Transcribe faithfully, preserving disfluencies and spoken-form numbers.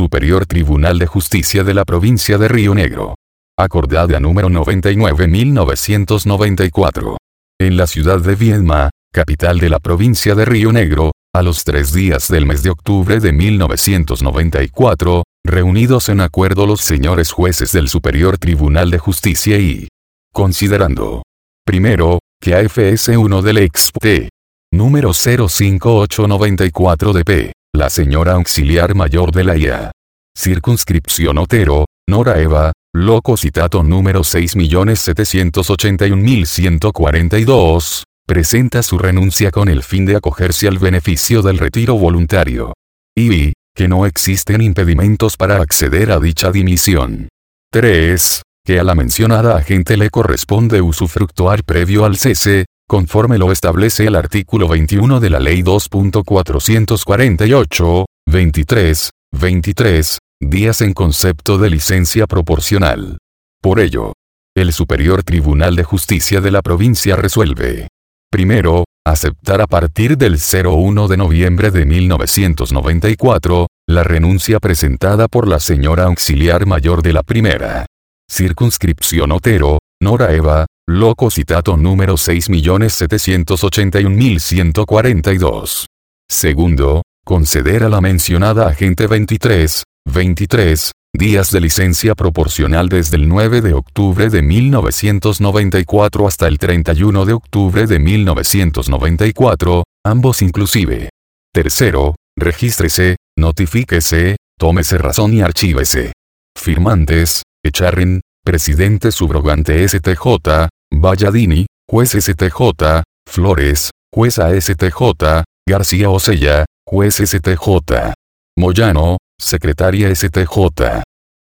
Superior Tribunal de Justicia de la Provincia de Río Negro. Acordada número noventa y nueve mil novecientos noventa y cuatro. En la ciudad de Viedma, capital de la provincia de Río Negro, a los tres días del mes de octubre de mil novecientos noventa y cuatro, reunidos en acuerdo los señores jueces del Superior Tribunal de Justicia y considerando: primero, que A F S uno del expte número cero cinco ocho nueve cuatro D P, la señora auxiliar mayor de la I A. Circunscripción Otero, Nora Eva, loco citato número seis millones setecientos ochenta y un mil ciento cuarenta y dos, presenta su renuncia con el fin de acogerse al beneficio del retiro voluntario. Y, que no existen impedimentos para acceder a dicha dimisión. tres. Que a la mencionada agente le corresponde usufructuar previo al cese, conforme lo establece el artículo veintiuno de la Ley dos punto cuatrocientos cuarenta y ocho, veintitrés, veintitrés, días en concepto de licencia proporcional. Por ello, el Superior Tribunal de Justicia de la provincia resuelve: primero, aceptar a partir del uno de noviembre de mil novecientos noventa y cuatro, la renuncia presentada por la señora auxiliar mayor de la primera circunscripción Otero, Nora Eva, loco citato número seis millones setecientos ochenta y un mil ciento cuarenta y dos. Segundo, conceder a la mencionada agente veintitrés, veintitrés, días de licencia proporcional desde el nueve de octubre de mil novecientos noventa y cuatro hasta el treinta y uno de octubre de mil novecientos noventa y cuatro, ambos inclusive. Tercero, regístrese, notifíquese, tómese razón y archívese. Firmantes: Echarren, presidente subrogante S T J, Valladini, juez S T J, Flores, jueza S T J, García Osella, juez S T J. Moyano, secretaria S T J.